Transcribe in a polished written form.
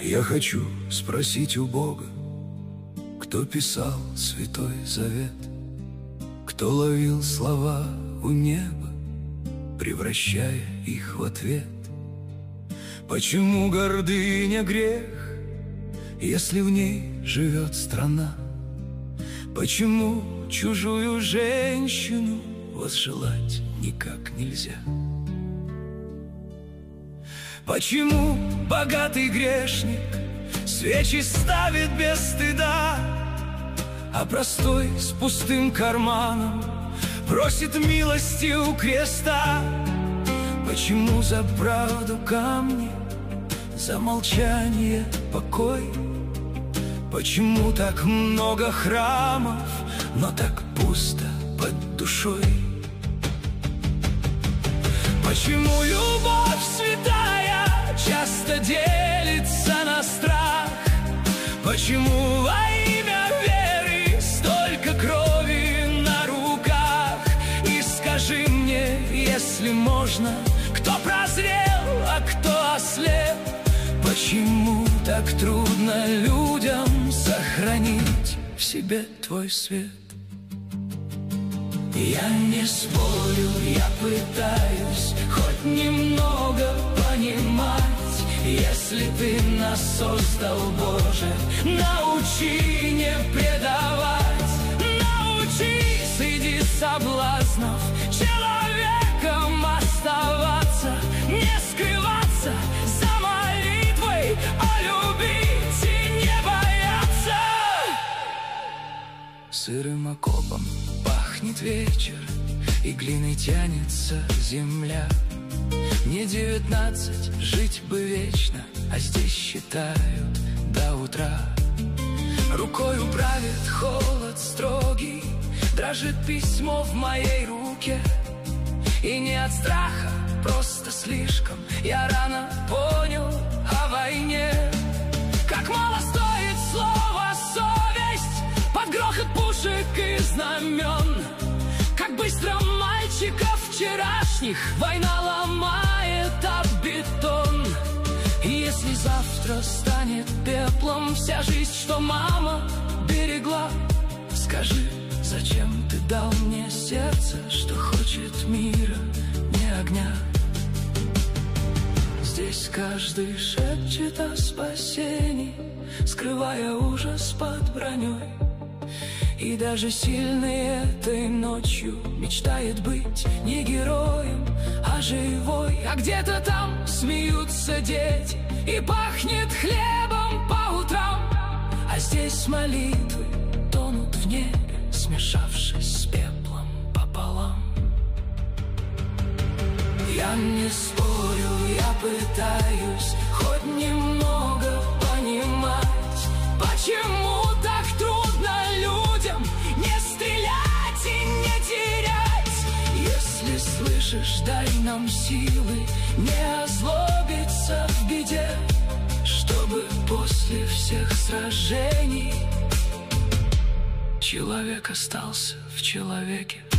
Я хочу спросить у Бога, кто писал Святой Завет, кто ловил слова у неба, превращая их в ответ. Почему гордыня грех, если в ней живет страна? Почему чужую женщину возжелать никак нельзя? Почему богатый грешник свечи ставит без стыда, а простой с пустым карманом просит милости у креста? Почему за правду камни, за молчание покой? Почему так много храмов, но так пусто под душой? Почему любовь святая часто делится на страх? Почему во имя веры столько крови на руках? И скажи мне, если можно, кто прозрел, а кто ослеп? Почему так трудно людям сохранить в себе твой свет? Я не спорю, я пытаюсь хоть немного понимать. Если ты нас создал, Боже, научи не предавать. Научи среди соблазнов человеком оставаться, не скрываться за молитвой, а любить и не бояться. Сырым окопом пахнет вечер, и глиной тянется земля. Мне 19, жить бы вечно, а здесь считают до утра. Рукой правит холод строгий, дрожит письмо в моей руке. И не от страха, просто слишком я рано понял о войне. Как мало стоит слово «совесть» под грохот пушек и знамен. Как быстро мальчиков вчерашних война ломает об бетон. И если завтра станет пеплом вся жизнь, что мама берегла, скажи, зачем ты дал мне сердце, что хочет мира, не огня? Здесь каждый шепчет о спасении, скрывая ужас под броней. И даже сильный этой ночью мечтает быть не героем, а живой. А где-то там смеются дети и пахнет хлебом по утрам. А здесь молитвы тонут в небе, смешавшись с пеплом пополам. Я не спорю, я пытаюсь хоть немного понимать, почему так трудно людям не стрелять и не терять. Если слышишь, дай нам силы не озлобиться в беде, чтобы после всех сражений человек остался в человеке.